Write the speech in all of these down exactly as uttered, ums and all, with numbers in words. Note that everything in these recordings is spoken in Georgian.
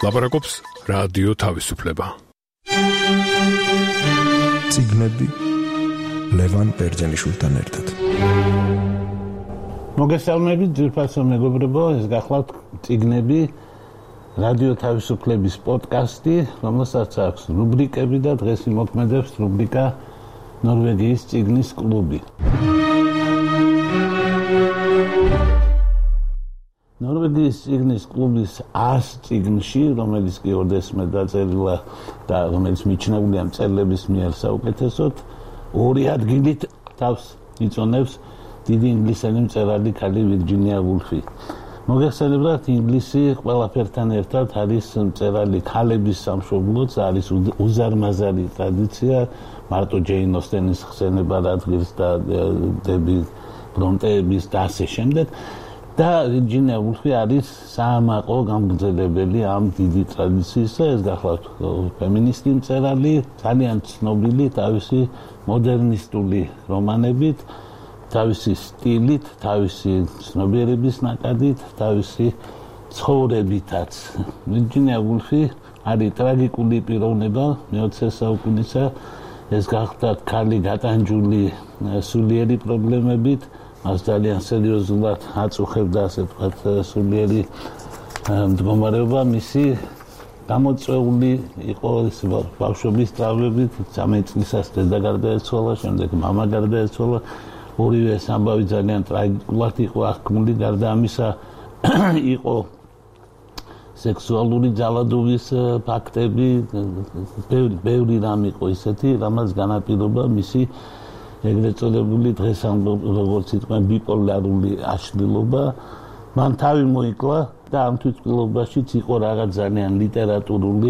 ლაპარაკობს რადიო თავისუფლება. ციგნები ლევან ბერძენიშვილთან ერთად. მოგესალმებით ძვირფასო მეგობრებო, ეს გახლავთ ციგნები რადიო თავისუფლების პოდკასტი, რომელსაც აქვს რუბრიკები და დღეს იმოქმედებს რუბრიკა ნორვეგიის ციგნის კლუბი. ნორვეგიის ციგნის კლუბის ას ციგნში, რომელიც კი ორდესმე დაწერილა და რომელიც მიჩნეულია მწერლების მიერ საუკეთესოდ, ორი ადგილით თავს იწონებს დიდი ინგლისელი მწერალი ქალი ვირჯინია ვულფი. მოგეხსენებათ, ინგლისი ყველაფერთან ერთად არის მწერალი ქალების სამშობლოც, არის უზარმაზარი ტრადიცია, მარტო ჯეინ ოსტენის ხსენება რადგის და დები ბრონტეების და ასე შემდეგ. და ვირჯინია ვულფი არის საამაყო გამგრძელებელი ამ დიდი ტრადიციისა, ეს გახლავთ ფემინისტი მწერალი, ძალიან ცნობილი თავისი მოდერნისტული რომანებით, თავისი სტილით, თავისი ცნობიერების ნაკადით, თავისი ცხოვრებითაც. ვირჯინია ვულფი არის ტრაგიკული პიროვნება მეოცე საუკუნისა, ეს გახლავთ ქალი გატანჯული სულიერი პრობლემებით, მას ძალიან სერიოზულად აწუხებდა, ასე ვთქვათ, სულიერი მდგომარეობა. მისი გამოწვეული იყო ბავშვობის ტრავმებით, ცამეტ წლისას დედა გარდაეცვალა, შემდეგ მამა გარდაეცვალა. ორივე ამბავი ძალიან ტრაგიკულად იყო აღქმული, გარდა ამისა იყო სექსუალური ძალადობის ფაქტები, ბევრი რამ იყო ისეთი, რამაც განაპირობა მისი ეგრეთ წოდებული დღეს როგორც იტყვიან ბიპოლარული აშლილობა. მან თავი მოიკლა და ამ თვითმკვლელობაშიც იყო რაღაც ძალიან ლიტერატურული,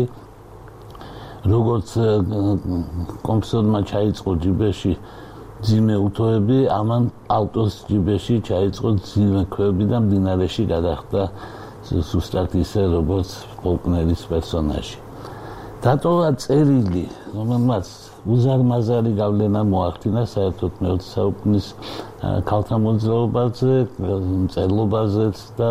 როგორც კომსონმა ჩაიწყო ჯიბეში ძიმე უთოები, ამან ავტოს ჯიბეში ჩაიწყო ძიმე ქვები და მდინარეში გადახდა ზუსტად ისე, როგორც ფოლკნერის პერსონაჟი. დატოვა წერილი, რომელმაც უზარმაზარი გავლენა მოახდინა საერთოდ მეოცე საუკუნის ქალთა მოძრაობაზე, მწერლობაზეც და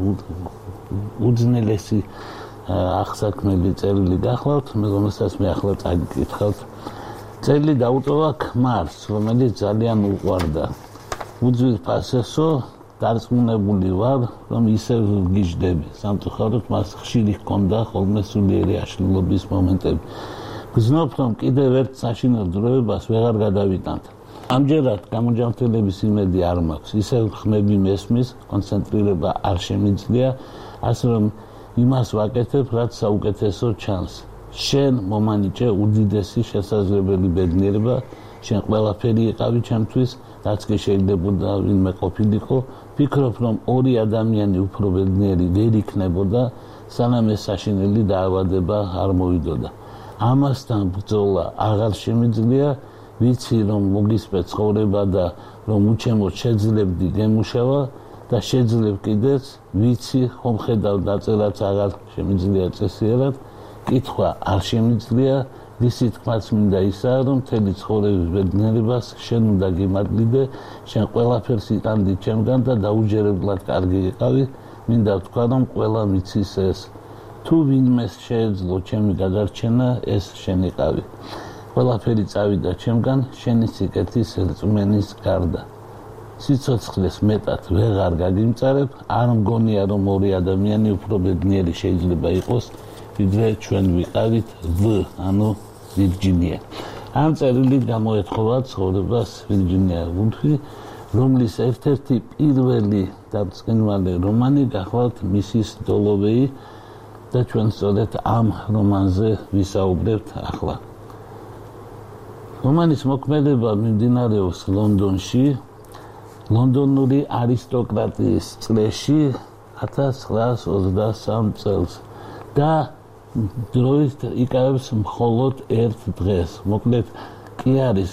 უძნელესი აღსაქმელი წერილი გახლავთ, რომელსაც მე ახლა წაგიკითხავთ. წერილი დაუტოვა ქმარს, რომელიც ძალიან უყვარდა. უძვირფასესო, დარწმუნებული ვარ, რომ ისევ ვგიჟდები. სამწუხაროდ მას ხშირი ჰქონდა ხოლმე სულიერი აშლილობის მომენტები. გზნობ, რომ კიდევ ერთ საშინელ დროებას ვეღარ გადავიტანთ. ამჯერად გამოჯანმრთელების იმედი არ მაქვს. ისევ ხმები მესმის, კონცენტრირება არ შემიძლია, ასე რომ იმას ვაკეთებ, რაც საუკეთესო ჩანს. შენ მომანიჭე უდიდესი შესაძლებელი ბედნიერება, შენ ყველაფერი იყავი ჩემთვის, რაც კი შეიძლებოდა ვინმე ყოფილიყო. ვფიქრობ, რომ ორი ადამიანი უფრო ბედნიერი ვერ იქნებოდა, სანამ ეს საშინელი დაავადება არ მოვიდოდა. ამასთან ბრძოლა აღარ შემიძლია, ვიცი რომ მოგისმე ცხოვრება და რომ უჩემოდ შეძლებდი გემუშავა და შეძლებ კიდეც, ვიცი ხომ ხედავ დაწერაც აღარ შემიძლია წესიერად, კითხვა არ შემიძლია, ვისი თქმაც მინდა ისაა, რომ მთელი ცხოვრების ბედნიერებას შენ უნდა გიმადლიდე, შენ ყველაფერს იტანდი ჩემგან და დაუჯერებლად კარგი იყავი, მინდა ვთქვა, რომ ყველა მიცის ეს. თუ ვინმეს შეეძლო ჩემი გადარჩენა, ეს შენ იყავი. ყველაფერი წავიდა ჩემგან, შენი სიკეთის რწმენის გარდა. სიცოცხლეს მეტად ვეღარ გაგიმწარებ, არ მგონია, რომ ორი ადამიანი უფრო ბედნიერი შეიძლება იყოს, ვიდრე ჩვენ ვიყავით ვ, ანუ ვირჯინია. ამ წერილით გამოეთხოვა ცხოვრებას ვირჯინია ვულფი, რომლის ერთ-ერთი პირველი და ბრწყინვალე რომანი გახლავთ მისის დოლოვეი და ჩვენ სწორედ ამ რომანზე ვისაუბრებთ ახლა. რომანის მოქმედება მიმდინარეობს ლონდონში, ლონდონური არისტოკრატიის წლებში ათას ცხრაას ოცდასამ წელს და დროით იკავებს მხოლოდ ერთ დღეს. მოკლედ კი არის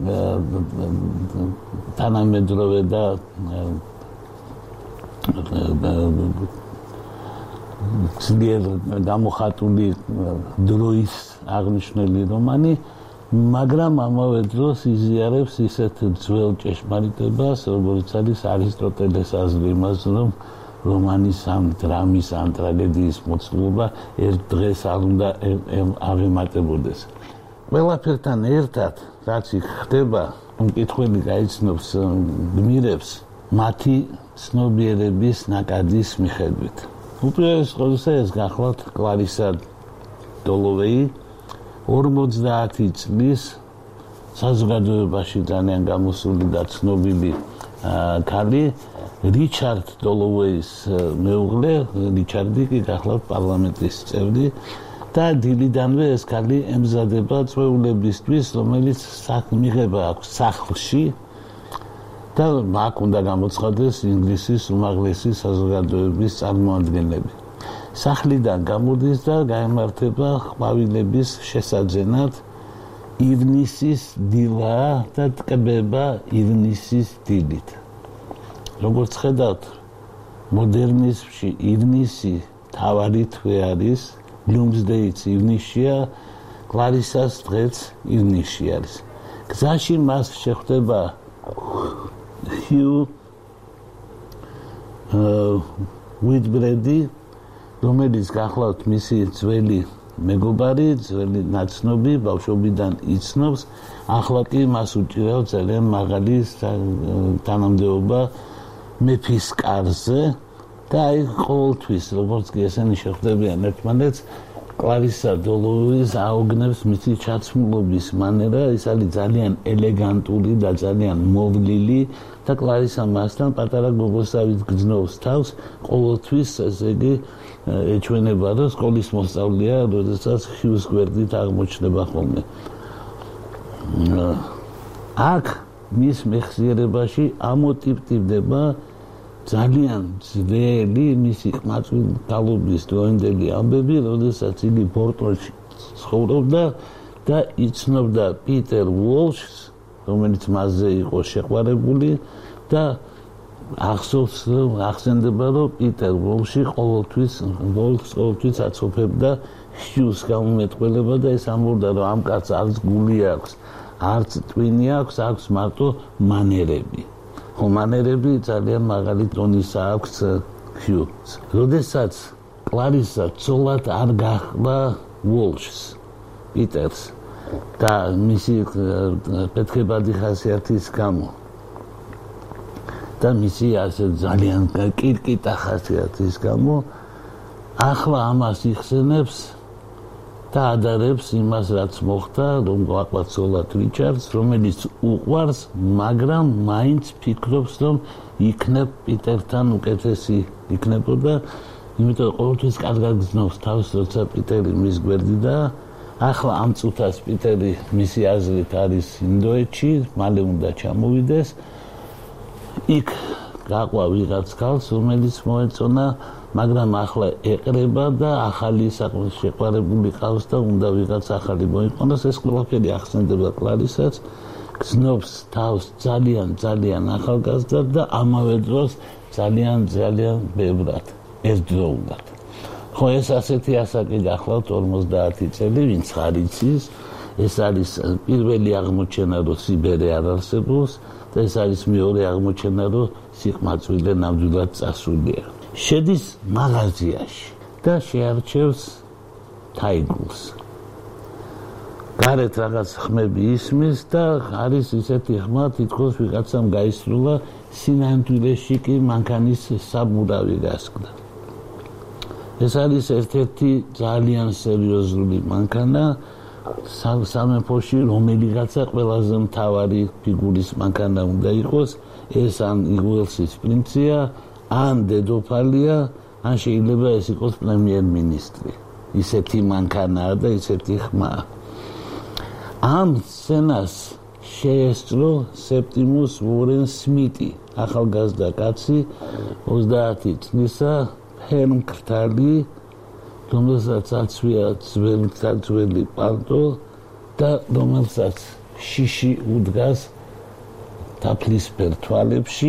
თანამედროვე და ძლიერ გამოხატული დროის აღნიშნული რომანი, მაგრამ ამავე დროს იზიარებს ისეთ ძველ ჭეშმარიტებას, როგორც არის არისტოტელეს აზრი იმაზე, რომ რომანის ამ დრამის ამ ტრაგედიის მოცულობა ერთ დღეს არ უნდა აღემატებოდეს. ყველაფერთან ერთად, რაც იქ ხდება, მკითხველი გაიცნობს გმირებს მათი ცნობიერების ნაკადის მიხედვით. უპირველეს ყოვლისა ეს გახლავთ კლარისა დოლოვეი, ორმოცდაათი წლის საზოგადოებაში ძალიან გამოსული და ცნობილი ქალი, რიჩარდ დოლოვეის მეუღლე, რიჩარდი კი გახლავთ პარლამენტის წევრი და დილიდანვე ეს ქალი ემზადება წვეულებისთვის, რომელიც მიღება აქვს სახლში და აქ უნდა გამოცხადდეს ინგლისის უმაღლესი საზოგადოების წარმოადგენლები. სახლიდან გამოდის და გაემართება ყვავილების შესაძენად ივნისის დილა და ტკბება ივნისის დილით. როგორც ხედავთ, მოდერნიზმში ივნისი თავარი თვე არის, ბლუმსდეიც ივნისშია, კლარისას დღეც ივნისში არის. გზაში მას შეხვდება ჰიუ უიტბრედი, რომელიც გახლავთ მისი ძველი მეგობარი, ძველი ნაცნობი, ბავშვობიდან იცნობს, ახლა კი მას უჭირავს ძალიან მაღალი თანამდებობა მეფის კარზე და აი ყოველთვის, როგორც კი ესენი შეხვდებიან ერთმანეთს, კლარისა დოლოვეის აოგნებს მისი ჩაცმულობის მანერა, ის არის ძალიან ელეგანტური და ძალიან მოვლილი და კლარისა მასთან პატარა გოგოსავით გძნობს თავს, ყოველთვის ესე იგი ეჩვენება, რომ სკოლის მოსწავლეა, როდესაც ჰიუს გვერდით აღმოჩნდება ხოლმე. აქ მის მეხსიერებაში ამოტივტივდება ძალიან ძველი მისი ყმაწვილობის დროინდელი ამბები, როდესაც იგი ბორტონში ცხოვრობდა და იცნობდა პიტერ უოლშს, რომელიც მასზე იყო შეყვარებული და ახსოვს, ახსენდება, რომ პიტერ უოლში ყოველთვის ყოველთვის აცოფებდა ჰიუს გამომეტყველება და ეს ამბობდა, რომ ამ კაცს არც გული აქვს, არც ტვინი აქვს, აქვს მარტო მანერები. ხო, მანერები ძალიან მაღალი ტონისა აქვს ჰიუს. როდესაც კლარისა ცოლად არ გახდა უოლშს, პიტერს და მისი პეთხებადი ხასიათის გამო და მისი ასე ძალიან კირკიტა ხასიათის გამო ახლა ამას იხსენებს და ადარებს იმას, რაც მოხდა, რომ გვაყვაცოლათ რიჩარდს, რომელიც უყვარს, მაგრამ მაინც ფიქრობს, რომ იქნებ პიტერთან უკეთესი იქნებოდა, იმიტომ ყოველთვის კარგად გძნობს თავს, როცა პიტერი მის გვერდიდა. ახლა ამ წუთას პიტერი მისი აზრით არის ინდოეთში, მალე უნდა ჩამოვიდეს. იქ გაყვა ვიღაც ქალს, რომელიც მოეწონა, მაგრამ ახლა ეყრება და ახალი შეყვარებული ყავს და უნდა ვიღაც ახალი მოიყვანოს. ეს ყველაფერი ახსენდება კლარისაც, გძნობს თავს ძალიან ძალიან ახალგაზრდად და ამავე დროს ძალიან ძალიან ბევრად ერთდროულად. ხო, ეს ასეთი ასაკი გახლავთ ორმოცდაათი წელი, ვინც ხარ იცის, ეს არის პირველი აღმოჩენა, რომ სიბერე არ არსებობს და ეს არის მეორე აღმოჩენა, რომ სიყმაწვილე ნამდვილად წასულია. შედის მაღაზიაში და შეარჩევს თაიგულს. გარეთ რაღაც ხმები ისმის და არის ისეთი ხმა, თითქოს ვიღაცამ გაისრულა, სინამდვილეში კი მანქანის საბურავი გასკდა. ეს არის ერთ-ერთი ძალიან სერიოზული მანქანა სამეფოში, რომელიღაცა ყველაზე მთავარი ფიგურის მანქანა უნდა იყოს, ეს ან უელსის პრინცია, ან დედოფალია, ან შეიძლება ეს იყოს პრემიერ-მინისტრი. ისეთი მანქანაა და ისეთი ხმაა. ამ სცენას შეესწრო სეპტიმუს უორენ სმიტი, ახალგაზრდა კაცი, ოცდაათი წლისა, ფერმკრთალი, რომელსაც აცვია ძველი პალტო და რომელსაც შიში უდგას თაფლისფერ თვალებში.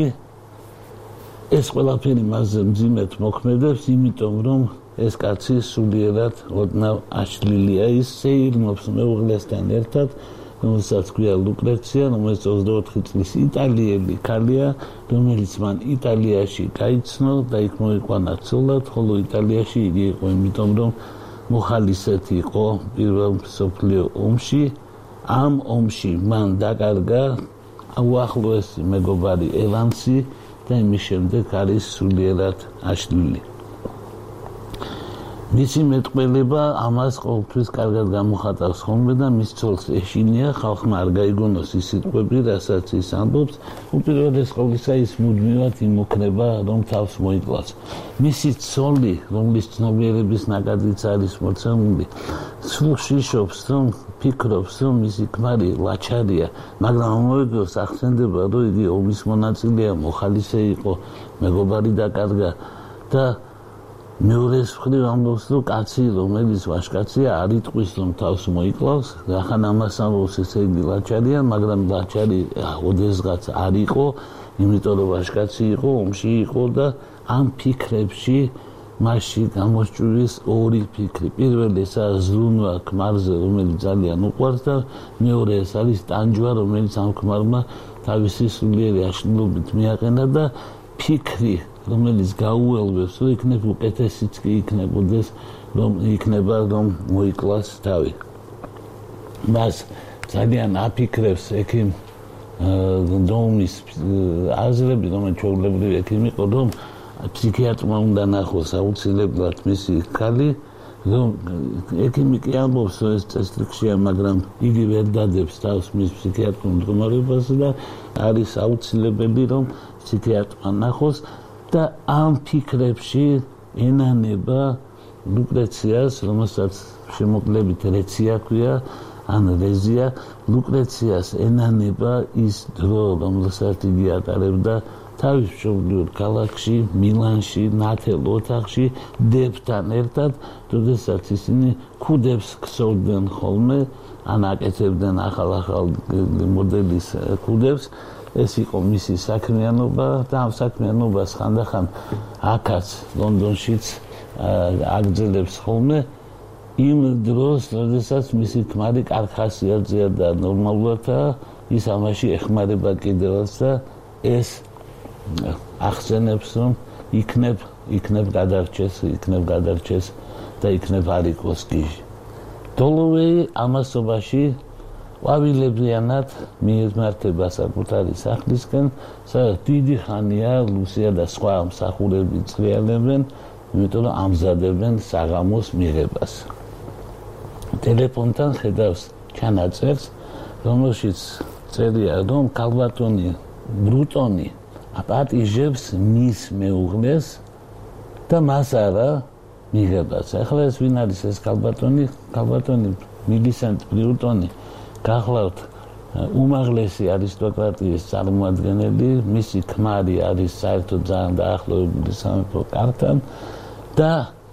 ეს ყველაფერი მასზე მძიმედ მოქმედებს, იმიტომ რომ ეს კაცი სულიერად ოდნავ აშლილია, ის სეირნობს მეუღლესთან ერთად, რომელსაც ქვია ლუკრეცია, რომელიც ოცდაოთხი წლის იტალიელი ქალია, რომელიც მან იტალიაში გაიცნო და იქ მოიყვანა ცოლად, ხოლო იტალიაში იგი იყო იმიტომ, რომ მოხალისეთი იყო პირველ მსოფლიო ომში. ამ ომში მან დაკარგა უახლოესი მეგობარი ევანსი და იმის შემდეგ არის სულიერად აშლილი. მისი მეტყველება ამას ყოველთვის კარგად გამოხატავს ხოლმე და მის ცოლს ეშინია ხალხმა არ გაიგონოს ის სიტყვები, რასაც ის ამბობს. უპირველეს ყოვლისა ის მუდმივად იმოქნება, რომ თავს მოიკლას. მისი ცოლი, რომლის ცნობიერების ნაკადიც არის მოცემული, სულ შიშობს, რომ ფიქრობს, რომ მისი ქმარი ლაჩარია, მაგრამ ამავდროულად ახსენდება, რომ იგი ომის მონაწილეა, მოხალისე იყო, მეგობარი დაკარგა და მეორეს მხრივ ამბობს, რომ კაცი, რომელიც ვაჟკაცია, არ იტყვის, რომ თავს მოიკლავს, რახან ამას ამბობს, ესე იგი ლაჩარია, მაგრამ ლაჩარი ოდესღაც არ იყო, იმიტომ რომ ვაჟკაცი იყო, ომში იყო და ამ ფიქრებში მასში გამოსჭვირის ორი ფიქრი. პირველი ესაა ზრუნვა ქმარზე, რომელიც ძალიან უყვარს და მეორე ეს არის ტანჯვა, რომელიც ამ ქმარმა თავისი სულიერი აშლილობით მიაყენა და ფიქრი, რომელიც გაუელვებს, რომ იქნებ უკეთესიც კი იქნებოდეს, რომ იქნება, რომ მოიკლას თავი. მას ძალიან აფიქრებს ექიმ დომის აზრები, რომელიც ჩვეულებრივი ექიმი იყო, რომ ფსიქიატრმა უნდა ნახოს აუცილებლად მისი ქალი, რომ ექიმი კი ამბობს, რომ ეს წესრიგშია, მაგრამ იგი ვერ დადებს თავს მის ფსიქიატრულ მდგომარეობაზე და არის აუცილებელი, რომ ფსიქიატრმა ნახოს და ამ ფიქრებში ენანება ლუკრეციას, რომელსაც შემოკლებით რეცია ქვია, ან რეზია, ლუკრეციას ენანება ის დრო, რომელსაც იგი ატარებდა თავის მშობლიურ ქალაქში, მილანში, ნათელ ოთახში, დებთან ერთად, როდესაც ისინი ქუდებს ქსოვდნენ ხოლმე, ან აკეთებდნენ ახალ-ახალ მოდელის ქუდებს. ეს იყო მისი საქმიანობა და ამ საქმიანობას ხანდახან აქაც ლონდონშიც აგრძელებს ხოლმე იმ დროს, როდესაც მისი ქმარი კარგ ხასიათზეა და ნორმალურადაა, ის ამაში ეხმარება კიდევაც და ეს ახსენებს, რომ იქნებ, იქნებ გადარჩეს, იქნებ გადარჩეს და იქნებ არ იყოს გიჟი. დოლოვეი ამასობაში ყვავილებიანად მიემართება საკუთარი სახლისკენ, სადაც დიდი ხანია ლუსია და სხვა მსახურები წვრიალებენ, იმიტომ რომ ამზადებენ საღამოს მიღებას. ტელეფონთან ხედავს ჩანაწერს, რომელშიც წერია, რომ კალბატონი ბრუტონი აპატიჟებს მის მეუღლეს და მას არა მიღებას. ახლა ეს ვინ არის ეს კალბატონი? კალბატონი მილისენტ ბრუტონი გახლავთ უმაღლესი არისტოკრატიის წარმოადგენელი, მისი ქმარი არის საერთოდ ძალიან დაახლოებული სამეფო კართან და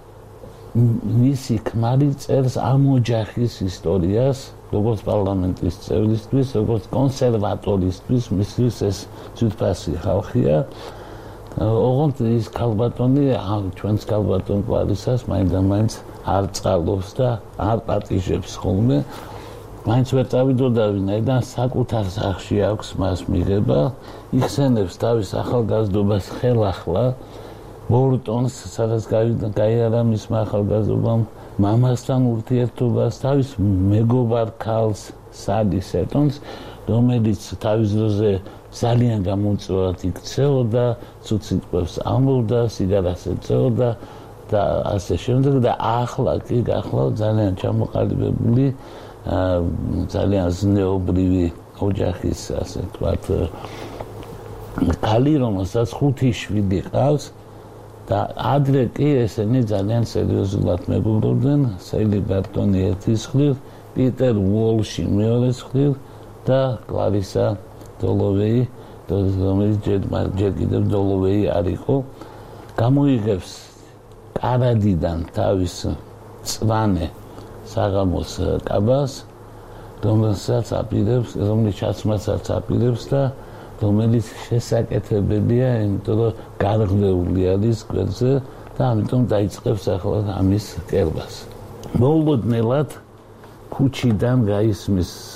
მისი ქმარი წერს ამ ოჯახის ისტორიას, როგორც პარლამენტის წევრისთვის, როგორც კონსერვატორისთვის, მისთვის ეს ძვირფასი ხალხია. ოღონდ ის კალბატონი, ჩვენს კალბატონ ყვარისას მაინდა-მაინც არ წყალობს და არ პატიჟებს ხოლმე. მაინც ვერ წავიდოდა ვინაიდან საკუთარ სახლში აქვს მას მიღება, იხსენებს თავის ახალგაზრდობას ხელახლა, ბორტონს, სადაც გაიარა მისმა ახალგაზრდობამ, მამასთან ურთიერთობას, თავის მეგობარ ქალს სადი სეტონს, რომელიც თავის დროზე ძალიან გამომწვევად იქცეოდა, ცუდ სიტყვებს ამბობდა, სიგარას ეწეოდა და ასე შემდეგ და ახლა კი გახლავთ ძალიან ჩამოყალიბებული ძალიან ზნეობრივი ოჯახის, ასე ვთქვათ, ქალი, რომელსაც ხუთი შვილი ყავს და ადრე კი ესენი ძალიან სერიოზულად მეგობრობდნენ, სელი ბარტონი ერთის მხრივ, პიტერ უოლში მეორეს მხრივ და კლარისა დოლოვეი, რომელიც ჯერ კიდევ დოლოვეი არ იყო, გამოიღებს კარადიდან თავის წვანე საღამოს კაბას, რომელსაც აპირებს, რომლის ჩაცმასაც აპირებს და რომელიც შესაკეთებელია, იმიტომ რომ გარღვეული არის გვერდზე და ამიტომ დაიწყებს ახლა ამის კერბას. მოულოდნელად ქუჩიდან გაისმის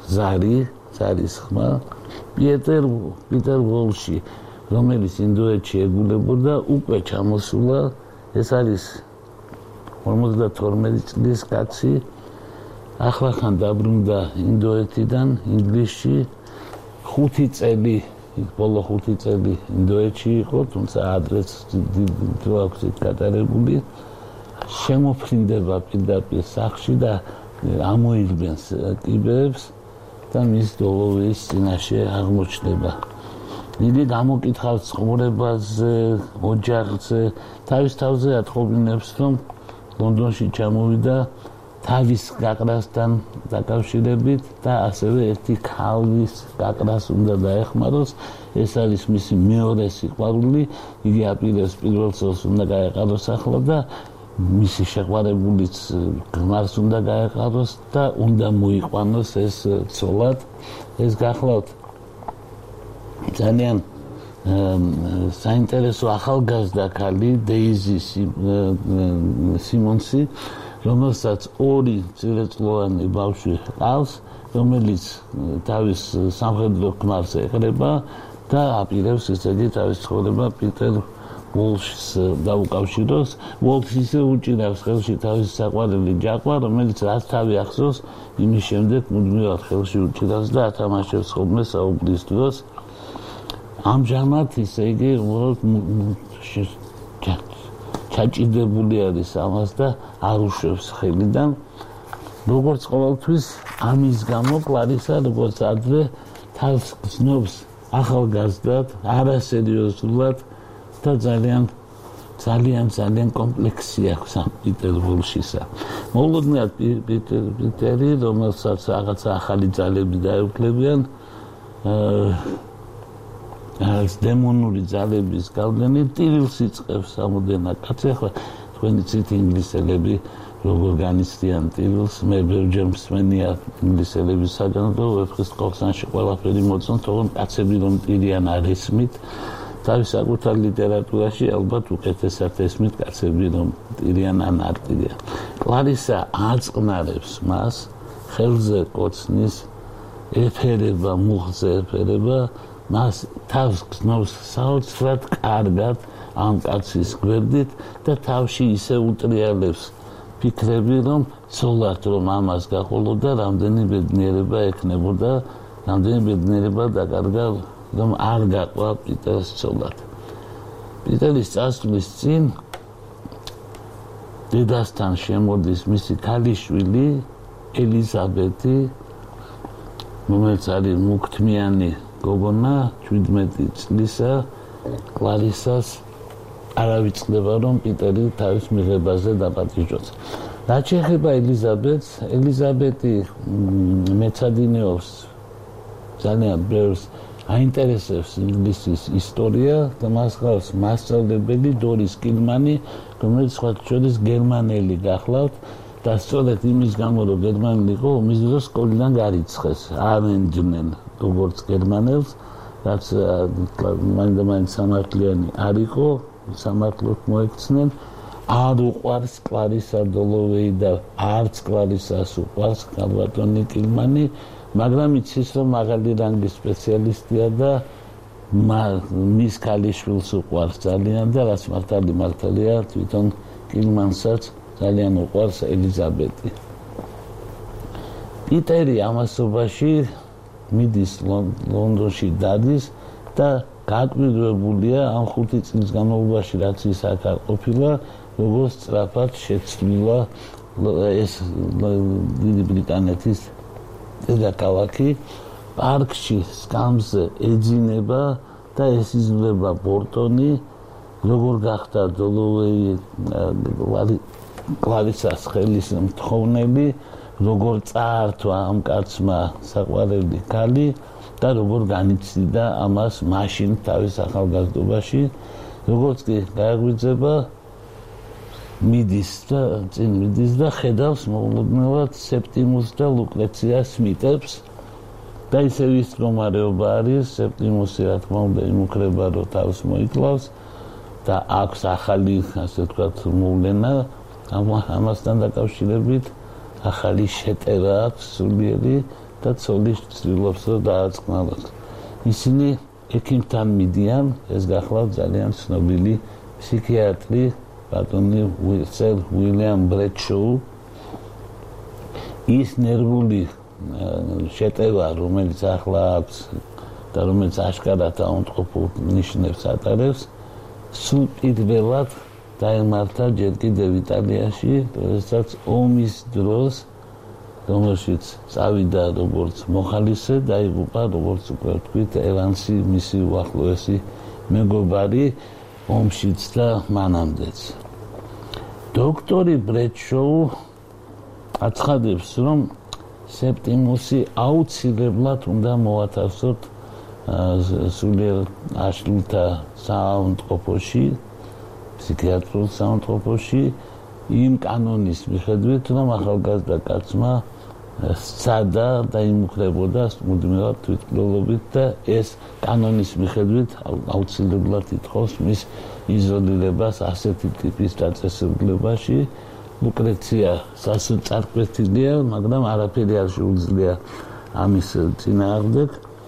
ზარი, ზარის ხმა პიეტერ პიტერბურგში, რომელიც ინდოეთში ეგულებოდა, უკვე ჩამოსულა. ეს არის ორმოცდათორმეტი წლის კაცი. ახლახან დაბრუნდა ინდოეთიდან ინგლისში. ხუთი წელი, ბოლო ხუთი წელი ინდოეთში იყო, თუმცა ადრეც დრო აქვს გატარებული. შემოფრინდება პირდაპირ სახლში და ამოიღბენს კიბეებს და მის დოლოვის წინაშე აღმოჩნდება. დიდი გამოკითხავს ცხოვრებაზე, ოჯახზე, თავის თავზე ათხოვინებს, რომ ლონდონში ჩამოვიდა თავის გაყრასთან დაკავშირებით და ასევე ერთი ქალის გაყრას უნდა დაეხმაროს. ეს არის მისი მეორე სიყვარული. იგი აპირებს პირველ წელს უნდა გაეყაროს ახლა და მისი შეყვარებულიც გმარს უნდა გაეყაროს და უნდა მოიყვანოს ეს ცოლად. ეს გახლავთ ძალიან საინტერესო ახალგაზრდა ქალი დეიზი სიმონსი, რომელსაც ორი წილეწლოვანი ბავშვი ჰყავს, რომელიც თავის სამხედრო ქმარს ეყრება და აპირებს ესე იგი თავის ცხოვრება პიტერ ვოლშს დაუკავშიროს. ვოლში ისე უჭირავს ხელში თავის საყვარელი ჯაყვა, რომელიც რაც თავი ახსოვს, იმის შემდეგ მუდმივად ხელში უჭირავს და ათამაშებს ხოლმე საუბრის დროს. ამჟამად ისე იგი ჩაჭიდებული არის ამას და არ უშვებს ხელიდან. როგორც ყოველთვის ამის გამო კლარისა, როგორც ადრე თავს გრძნობს ახალგაზრდად, არასერიოზულად და ძალიან ძალიან ძალიან კომპლექსი აქვს ამ პიტერბურგშისა. მოულოდნელად პიტერ პიტერი, რომელსაც რაღაცა ახალი ძალები დაეუფლებიან, ეს დემონური ძალების გავლენით ტირილს იწყებს ამოდენა კაცი. ახლა თქვენი ცით ინგლისელები როგორ განიცდიან ტირილს, მე ბევრჯერ მსმენია ინგლისელებისაგან, რომ ვეფხის ყოხსანში ყველაფერი მოწონთ, თორემ კაცები რომ ტირიან არ ესმით. თავის საკუთარ ლიტერატურაში ალბათ უკეთესად ესმით კაცები რომ ტირიან ან არ ტირიან. კლარისა აწყნარებს მას, ხელზე კოცნის, ეფერება, მუხზე ეფერება, მას თავს გრძნობს საოცრად კარგად ამ კაცის გვერდით და თავში ისე უტრიალებს ფიქრები, რომ ცოლად რომ ამას გაყოლოდა, რამდენი ბედნიერება ექნებოდა, რამდენი ბედნიერება დაკარგა, რომ არ გაყვა პიტერს ცოლად. პიტერის წასვლის წინ დედასთან შემოდის მისი ქალიშვილი ელიზაბეთი, რომელიც არის მუქთმიანი გოგონა, შვიდმეტი წლისა. კლარისას არავიწყდება, რომ პიტერი თავის მიღებაზე დაპატიჟოს. რაც შეეხება ელიზაბეთს, ელიზაბეთი მეცადინეობს ძალიან ბევრს, აინტერესებს ინგლისის ისტორია და მას ყავს მასწავლებელი დორის კილმანი, რომელიც სხვათა შორის გერმანელი გახლავთ და სწორედ იმის გამო, რომ გერმანელი იყო, მის დროს სკოლიდან გარიცხეს, არენჯნენ როგორც გერმანელს, რაც მაინდა-მაინც სამართლიანი არ იყო, სამართლოდ მოექცნენ. არ უყვარს კლარისა დოლოვეი და არც კლარისას უყვარს კალბატონი კილმანი, მაგრამ იცის, რომ მაღალი რანგის სპეციალისტია და მის ქალიშვილს უყვარს ძალიან და რაც მართალი მართალია, თვითონ კილმანსაც ძალიან უყვარს ელიზაბეთი. პიტერი ამასობაში მიდის ლონდონში დადის და გააკვირვებულია ამ ხუთი წლის განმავლობაში, რაც ის აქ არ ყოფილა, როგორც სწრაფად შეცვლილა ეს დიდი ბრიტანეთის დედაქალაქი. პარკში სკამზე ეძინება და ესიზმრება ბორტონი, როგორ გახდა დოლოვეი კლარისას ხელის მთხოვნელი, როგორ წაართვა ამ კაცმა საყვარელი ქალი და როგორ განიცდიდა ამას მაშინ თავის ახალგაზრდობაში. როგორც კი გააგვიძება, მიდის და წინ მიდის და ხედავს მოულოდნელად სეპტიმუს და ლუკრეციას მიტებს და ისევ ის მდგომარეობა არის. სეპტიმუსი რა თქმა უნდა იმუქრება, რომ თავს მოიკლავს და აქვს ახალი, ასე ვთქვათ, მოვლენა ამასთან დაკავშირებით, ახალი შეტევა აქვს სულიერი და ცოლის ცდილობს რომ დააწყნაროს. ისინი ექიმთან მიდიან, ეს გახლავთ ძალიან ცნობილი ფსიქიატრი ბატონი სერ უილიამ ბრედშოუ. ის ნერვული შეტევა, რომელიც ახლა აქვს და რომელიც აშკარად აუნტყოფილ ნიშნებს ატარებს, სულ პირველად დაემართა ჯერ კიდევ იტალიაში, როდესაც ომის დროს, რომელშიც წავიდა როგორც მოხალისე, დაიღუპა როგორც უკვე ვთქვით, ევანსი, მისი უახლოესი მეგობარი ომშიც და მანამდეც. დოქტორი ბრედშოუ აცხადებს, რომ სეპტიმუსი აუცილებლად უნდა მოათავსოთ სულიერ აშლილთა საავადმყოფოში, ფსიქიატრიულ საავადმყოფოში, იმ კანონის მიხედვით, რომ ახალგაზრდა კაცმა სცადა და იმუქრებოდა მუდმივად თვითმკვლელობით და ეს კანონის მიხედვით აუცილებლად ითხოვს მის იზოლირებას ასეთი ტიპის დაწესებულებაში. ლუკრეცია სასწარკვეთილია, მაგრამ არაფერი არ შეუძლია ამის წინააღმდეგ.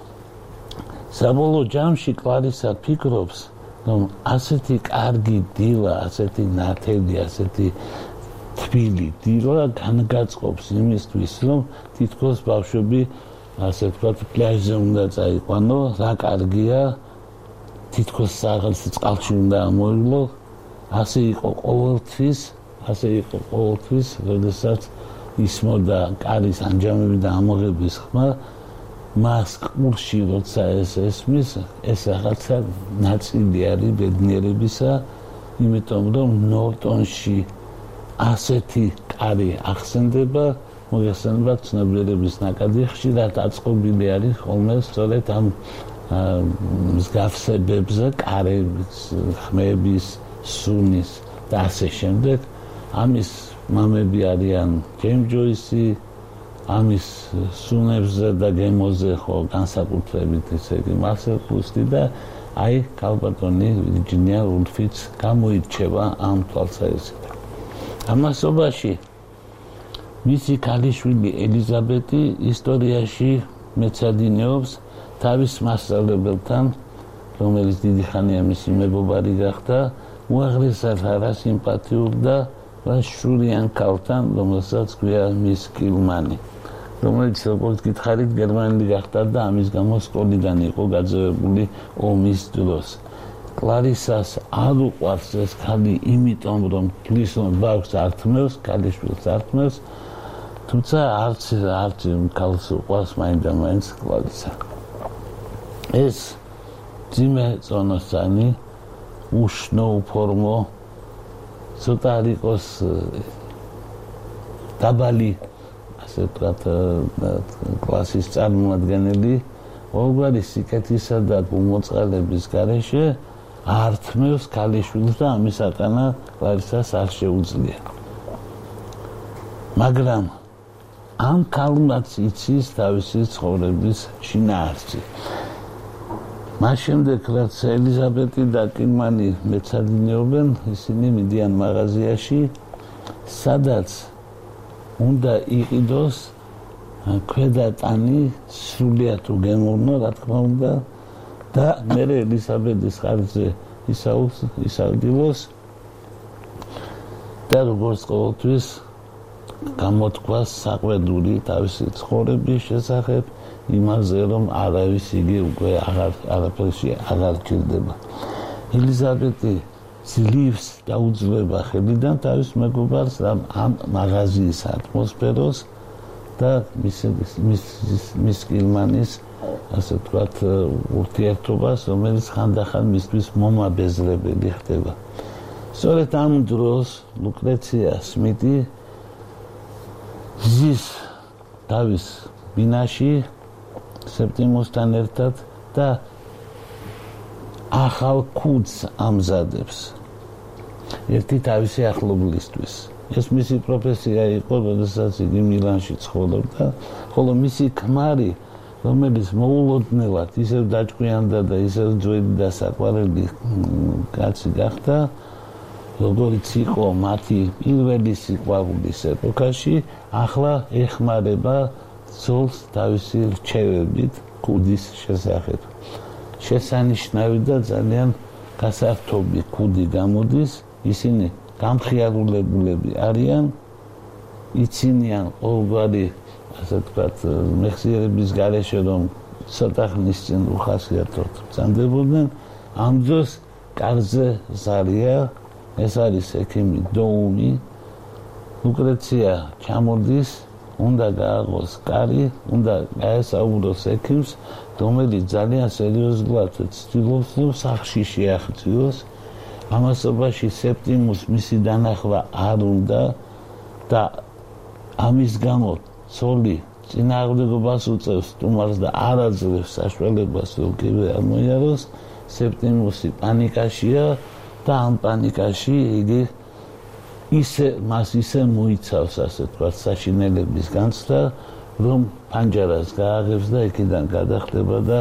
საბოლოო ჯამში კლარისა ფიქრობს, რომ ასეთი კარგი დილა, ასეთი ნათელი, ასეთი თბილი დილა განგაწყობს იმისთვის, რომ თითქოს ბავშვები, ასე ვთქვათ, პლაჟზე უნდა წაიყვანო, რა კარგია, თითქოს საღალს წყალში უნდა ამოიღო, ასე იყო ყოველთვის, ასე იყო ყოველთვის, როდესაც ისმოდა კარის ამჯამები და ამოღების ხმა, მას ყურში როცა ეს ესმის, ეს რაღაცა ნაწილი არის ბედნიერებისა, იმიტომ რომ ნორტონში ასეთი კარი ახსენდება, მოგეხსენება ცნობიერების ნაკადი ხშირად აწყობილი არის ხოლმე სწორედ ამ მსგავსებებზე, კარების, ხმების, სუნის და ასე შემდეგ. ამის მამები არიან ჯეიმ ჯოისი, ამის სუნებზე და გემოზე ხო განსაკუთრებით ესე იგი მარსელ პრუსტი და აი კალბატონი ვირჯინია ულფიც გამოირჩევა ამ თვალსაზრისით. ამასობაში მისი ქალიშვილი ელიზაბეტი ისტორიაში მეცადინეობს თავის მასწავლებელთან, რომელიც დიდი ხანია მისი მეგობარი გახდა, უაღრესად არასიმპათიურდა და შურიან ქალთან, რომელსაც ქვია მის კილმანი, რომელიც როგორც გითხარით გერმანელი გახდა და ამის გამო სკოლიდან იყო გაძევებული ომის დროს. კლარისას არ უყვარს ეს ქალი, იმიტომ რომ თვლის რომ ბავშვს ართმევს, ქალიშვილს ართმევს, თუმცა არც არც ქალს უყვარს მაინდა-მაინც კლარისა. ეს ძიმე წონოსანი, უშნო უფორმო, ცოტა არ იყოს დაბალი, ასე ვთქვათ, კლასის წარმომადგენელი, ყოველგვარი სიკეთისა და გულმოწყალების გარეშე ართმევს ქალიშვილს და ამის ატანა კლარისას არ შეუძლია. მაგრამ ამ ქალმაც იცის თავისი ცხოვრების შინაარსი. მას შემდეგ, რაც ელიზაბეტი და კილმანი მეცადინეობენ, ისინი მიდიან მაღაზიაში, სადაც უნდა იყიდოს ქვედა ტანი, სრულიად უგემოვნო, რა თქმა უნდა, და მერე ელიზაბეტის ხარჯზე ისავდილოს და როგორც ყოველთვის გამოთქვას საყვედური თავისი ცხოვრების შესახებ, იმაზე რომ არავის იგი უკვე აღარ არაფერში აღარ ჭირდება. ელიზაბეტი ძლივს დაუძლება ხელიდან თავის მეგობარს ამ მაღაზიის ატმოსფეროს და მის კილმანის, ასე ვთქვათ, ურთიერთობას, რომელიც ხანდახან მისთვის მომაბეზრებელი ხდება. სწორედ ამ დროს ლუკრეცია სმიტი ზის თავის ბინაში სეპტიმუსთან ერთად და ახალ ქუდს ამზადებს ერთი თავისი ახლობლისთვის. ეს მისი პროფესია იყო, როდესაც იგი მილანში ცხოვრობდა, ხოლო მისი ქმარი, რომელიც მოულოდნელად ისევ დაჭკვიანდა და ისევ ძველი და საყვარელი კაცი გახდა, როგორც იყო მათი პირველი სიყვარულის ეპოქაში, ახლა ეხმარება ძოლს თავისი რჩევებით ქუდის შესახებ. შესანიშნავი და ძალიან გასართობი ქუდი გამოდის, ისინი გამხიარულებულები არიან, იცინიან ყოველგვარი, ასე ვთქვათ, მეხსიერების გარეშე, რომ ცოტა ხნის წინ უხასიათოდ ბრძანდებოდნენ, ამ დროს კარზე ზარია, ეს არის ექიმი დოუმი, ლუკრეცია ჩამოდის, უნდა გააღოს კარი, უნდა გაესაუბროს ექიმს, რომელიც ძალიან სერიოზულად ცდილობს, რომ სახლში შეაღწიოს. ამასობაში სეპტიმუს მისი დანახვა არ უნდა და ამის გამო ცოლი წინააღმდეგობას უწევს სტუმარს და არ აძლევს საშუალებას, რომ კიბე არ მოიაროს. სეპტიმუსი პანიკაშია და ამ პანიკაში იგი ისე მას ისე მოიცავს, ასე ვთქვათ, საშინელების განცდა, რომ პანჯარას გააღებს და იქიდან გადახტება და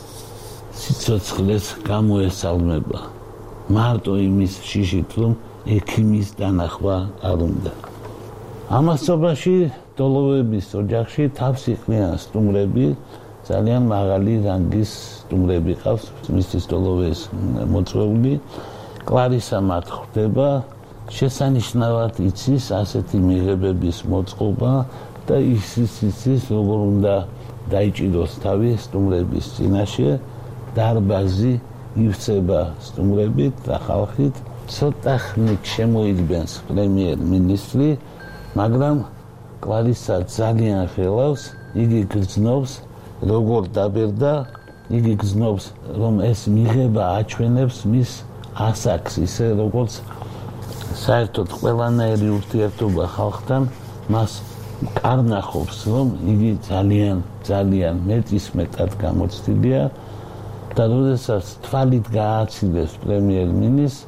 სიცოცხლეს გამოესალმება. მარტო იმის შიშით, რომ ექიმის დანახვა არ უნდა. ამასობაში დოლოვების ოჯახში თავს იყრიან სტუმრები, ძალიან მაღალი რანგის სტუმრები ყავს, მისთვის დოლოვეს მოწვეული. კლარისა მათ ხვდება, შესანიშნავად იცის ასეთი მიღებების მოწყობა და ისიც იცის, როგორ უნდა დაიჭიროს თავი სტუმრების წინაშე, დარბაზი ივსება სტუმრებით და ხალხით. ცოტა ხნით შემოიდგენს პრემიერ-მინისტრი, მაგრამ კლარისა ძალიან ხელავს, იგი გრძნობს, როგორ დაბერდა, იგი გრძნობს, რომ ეს მიღება აჩვენებს მის ასაკს, ისე როგორც საერთოდ ყველანაირი ურთიერთობა ხალხთან მას კარნახობს, რომ იგი ძალიან ძალიან მეტისმეტად გამოცდილია და როდესაც თვალით გააცილებს პრემიერ-მინისტრს,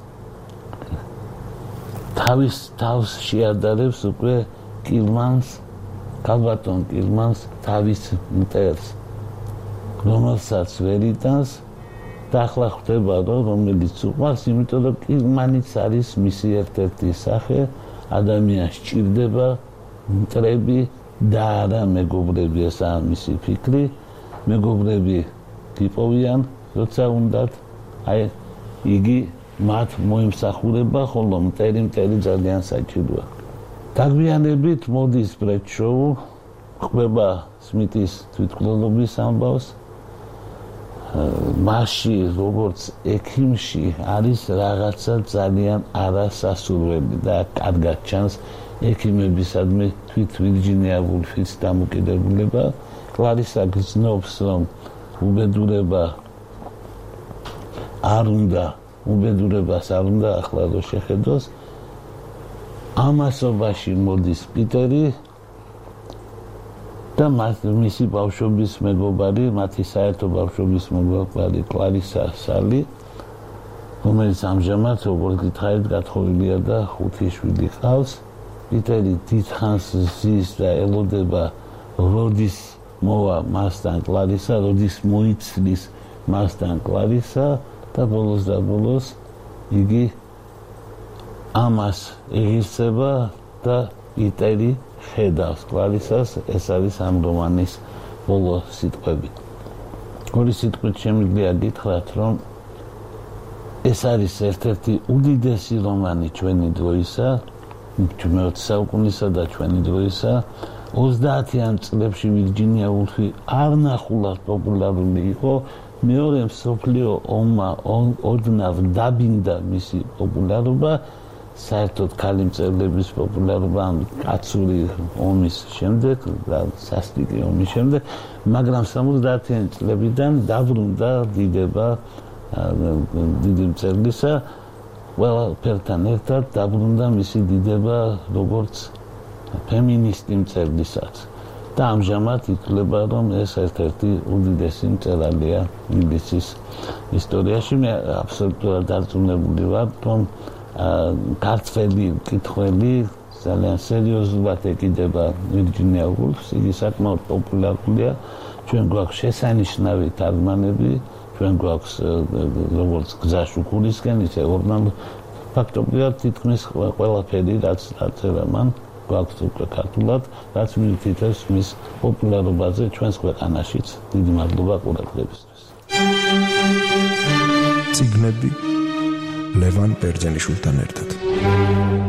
თავის თავს შეადარებს უკვე კილმანს, კალბატონ კილმანს, თავის მტერს, რომელსაც ვერ იტანს და ახლა ხვდება, რომელიც უყვარს, იმიტომ რომ კილმანიც არის მისი ერთ-ერთი სახე, ადამიანს სჭირდება მტრები და არა მეგობრები, ესაა მისი ფიქრი, მეგობრები გიპოვიან, როცა უნდათ, აი იგი მათ მოიმსახურება, ხოლო მტერი მტერი ძალიან საჭიროა. დაგვიანებით მოდის ბრედ-შოუ, ხვდება სმიტის თვითმკვლელობის ამბავს. მასში, როგორც ექიმში, არის რაღაცა ძალიან არასასურველი და კარგად ჩანს ექიმებისადმი თვით ვირჯინია ვულფის დამოკიდებულება. კლარისა გრძნობს, რომ უბედურება არ უნდა, უბედურებას არ უნდა ახლა რო შეხედოს. ამასობაში მოდის პიტერი და მისი ბავშვობის მეგობარი, მათი საერთო ბავშვობის მეგობარი კლარისა სალი, რომელიც ამჟამად როგორც გითხარით გათხოვილია და ხუთი შვილი ყავს. პიტერი დიდხანს ზის და ელოდება როდის მოვა მასთან კლარისა, როდის მოიცლის მასთან კლარისა და ბოლოს და ბოლოს იგი ამას იღირსება და პიტერი ხედავს კლარისას. ეს არის ამ რომანის ბოლო სიტყვები. ორი სიტყვით შემიძლია გითხრათ, რომ ეს არის ერთ-ერთი უდიდესი რომანი ჩვენი დროისა, მეოცე საუკუნისა და ჩვენი დროისა. ოცდაათიან წლებში ვირჯინია ვულფი არნახულად პოპულარული იყო. მეორე მსოფლიო ომმა ოდნავ დაბინდა მისი პოპულარობა. საერთოდ ქალი მწერლების პოპულარობა კაცური ომის შემდეგ და სასტიკი ომის შემდეგ, მაგრამ სამოცდაათიან წლებიდან დაბრუნდა დიდება დიდი მწერლისა. ყველაფერთან ერთად დაბრუნდა მისი დიდება როგორც ფემინისტი მწერლისაც და ამჟამად ითვლება, რომ ეს ერთ-ერთი უდიდესი მწერალია ინგლისის ისტორიაში. მე აბსოლუტურად დარწმუნებული ვარ, რომ ქართველი მკითხველი ძალიან სერიოზულად ეკიდება ვირჯინია ვულფს, იგი საკმაოდ პოპულარულია. ჩვენ გვაქვს შესანიშნავი თარგმანები, ჩვენ გვაქვს როგორც გზა შუქურისკენ, ისე ორნამდ ფაქტობრივად თითქმის ყველაფერი, რაც დაწერა მან, გვაქვს უკვე ქართულად, რაც მიუთითებს მის პოპულარობაზე ჩვენს ქვეყანაშიც. დიდი მადლობა ყურადღებისთვის. წიგნები ლევან ბერძენიშვილთან ერთად.